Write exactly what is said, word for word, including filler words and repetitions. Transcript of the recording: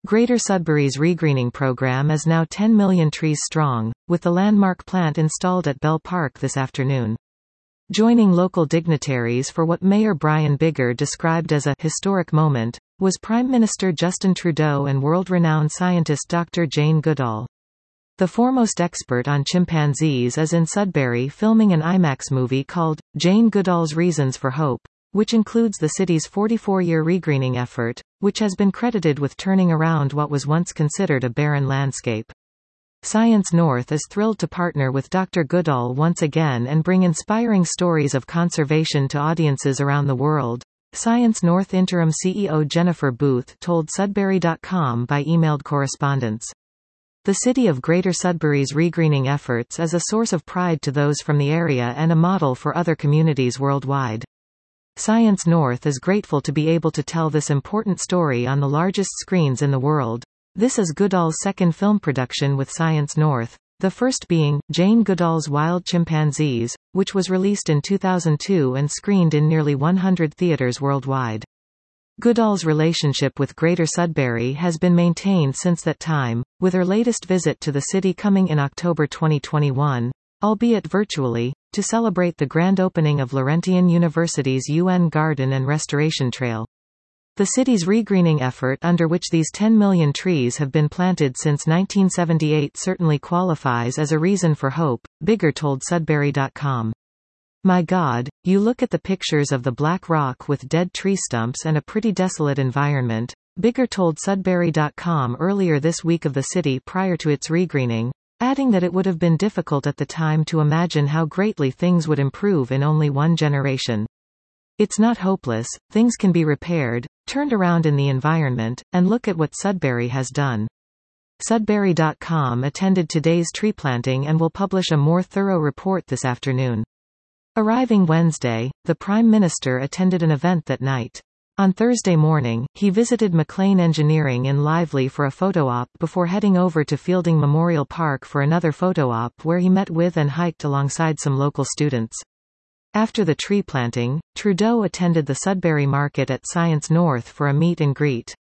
Greater Sudbury's regreening program is now ten million trees strong, with the landmark plant installed at Bell Park this afternoon. Joining local dignitaries for what Mayor Brian Biggar described as a historic moment, was Prime Minister Justin Trudeau and world-renowned scientist Doctor Jane Goodall. The foremost expert on chimpanzees is in Sudbury filming an IMAX movie called Jane Goodall's Reasons for Hope, which includes the city's forty-four-year regreening effort, which has been credited with turning around what was once considered a barren landscape. Science North is thrilled to partner with Doctor Goodall once again and bring inspiring stories of conservation to audiences around the world. Science North Interim C E O Jennifer Booth told Sudbury dot com by emailed correspondence. The City of Greater Sudbury's regreening efforts is a source of pride to those from the area and a model for other communities worldwide. Science North is grateful to be able to tell this important story on the largest screens in the world. This is Goodall's second film production with Science North, the first being Jane Goodall's Wild Chimpanzees, which was released in two thousand two and screened in nearly one hundred theaters worldwide. Goodall's relationship with Greater Sudbury has been maintained since that time, with her latest visit to the city coming in October twenty twenty-one, albeit virtually, to celebrate the grand opening of Laurentian University's U N Garden and Restoration Trail. The city's regreening effort, under which these ten million trees have been planted since nineteen seventy-eight, certainly qualifies as a reason for hope, Biggar told Sudbury dot com. My God, you look at the pictures of the black rock with dead tree stumps and a pretty desolate environment, Biggar told Sudbury dot com earlier this week of the city prior to its regreening, adding that it would have been difficult at the time to imagine how greatly things would improve in only one generation. It's not hopeless, things can be repaired, turned around in the environment, and look at what Sudbury has done. Sudbury dot com attended today's tree planting and will publish a more thorough report this afternoon. Arriving Wednesday, the Prime Minister attended an event that night. On Thursday morning, he visited McLean Engineering in Lively for a photo op before heading over to Fielding Memorial Park for another photo op where he met with and hiked alongside some local students. After the tree planting, Trudeau attended the Sudbury Market at Science North for a meet and greet.